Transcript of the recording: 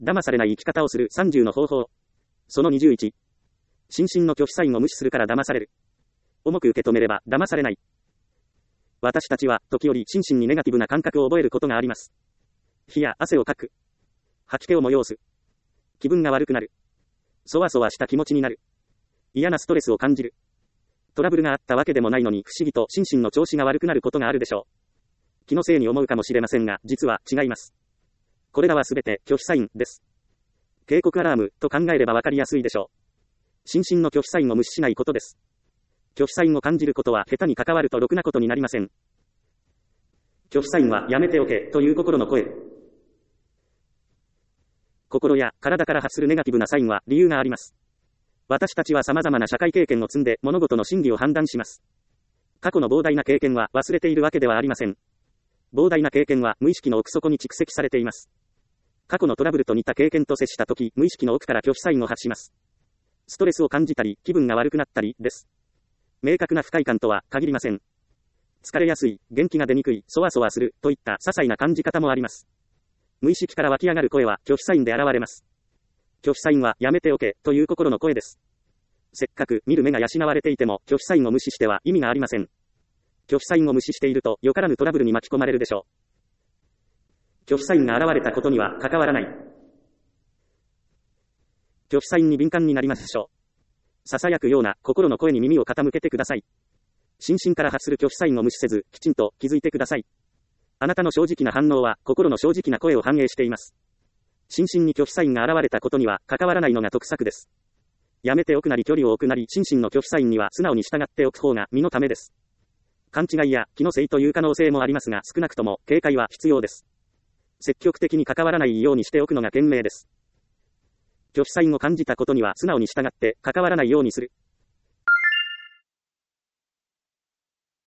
騙されない生き方をする30の方法。その21。心身の拒否サインを無視するから騙される。重く受け止めれば騙されない。私たちは時折心身にネガティブな感覚を覚えることがあります。火や汗をかく。吐き気を催す。気分が悪くなる。そわそわした気持ちになる。嫌なストレスを感じる。トラブルがあったわけでもないのに不思議と心身の調子が悪くなることがあるでしょう。気のせいに思うかもしれませんが、実は違います。これらはすべて拒否サインです。警告アラームと考えればわかりやすいでしょう。心身の拒否サインを無視しないことです。拒否サインを感じることは下手に関わるとろくなことになりません。拒否サインはやめておけという心の声。心や体から発するネガティブなサインは理由があります。私たちは様々な社会経験を積んで物事の真偽を判断します。過去の膨大な経験は忘れているわけではありません。膨大な経験は無意識の奥底に蓄積されています。過去のトラブルと似た経験と接したとき、無意識の奥から拒否サインを発します。ストレスを感じたり、気分が悪くなったりです。明確な不快感とは限りません。疲れやすい、元気が出にくい、そわそわするといった些細な感じ方もあります。無意識から湧き上がる声は拒否サインで現れます。拒否サインはやめておけという心の声です。せっかく見る目が養われていても拒否サインを無視しては意味がありません。拒否サインを無視しているとよからぬトラブルに巻き込まれるでしょう。拒否サインが現れたことには関わらない。拒否サインに敏感になりましょう。囁くような心の声に耳を傾けてください。心身から発する拒否サインを無視せず、きちんと気づいてください。あなたの正直な反応は心の正直な声を反映しています。心身に拒否サインが現れたことには関わらないのが得策です。やめておくなり距離を置くなり心身の拒否サインには素直に従っておく方が身のためです。勘違いや気のせいという可能性もありますが、少なくとも警戒は必要です。積極的に関わらないようにしておくのが賢明です。拒否サインを感じたことには素直に従って関わらないようにする。